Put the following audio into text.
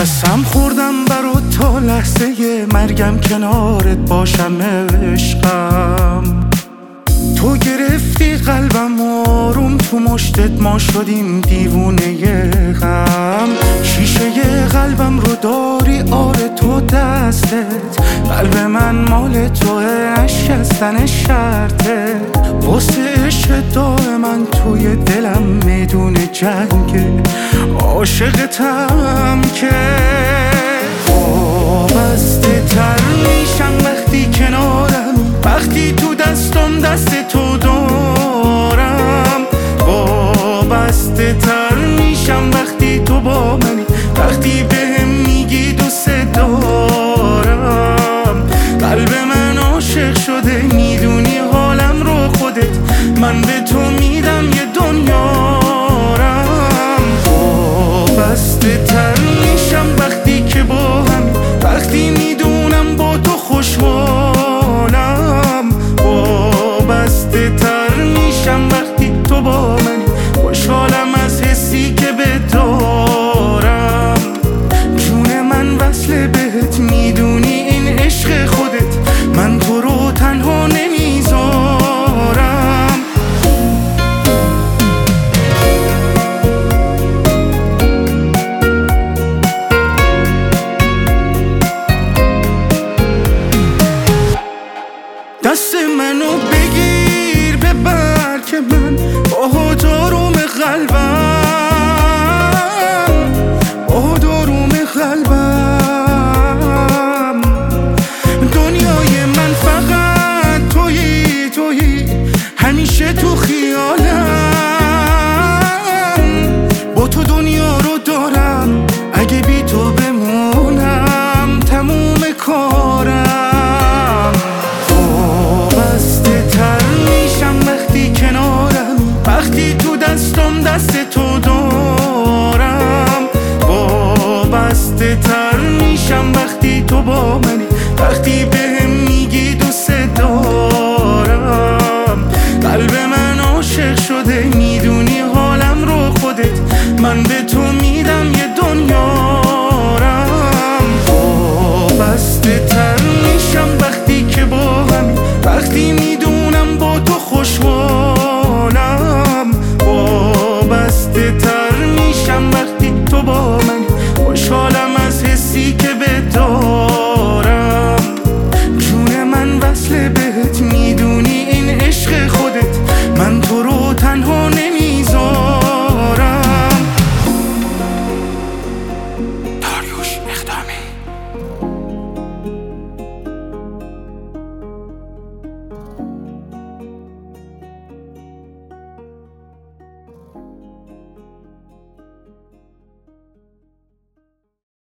قسم خوردم برا تا لحظه مرگم کنارت باشم عشقم. تو گرفتی قلبم آروم تو مشتت، ما شدیم دیوونه غم. شیشه قلبم رو داری آره تو دستت، قلب من مال توه، شکستن شرطه. واسه عشق من توی دلم میدون جنگه، عاشقتم که وابسته تر میشم وقتی کنارم، وقتی تو دستم دست تو دارم. وابسته تر میشم وقتی تو با منی، وقتی بهم میگی دوست دارم. قلب من عاشق شده میدونی حالم رو خودت، من به تو میدم یه دنیارم. وابسته تر میشم وقتی که با هم، وقتی میدونم با تو خوشحالم. وابسته تر میشم وقتی تو با منی، خوشحالم از حسی که به دارم.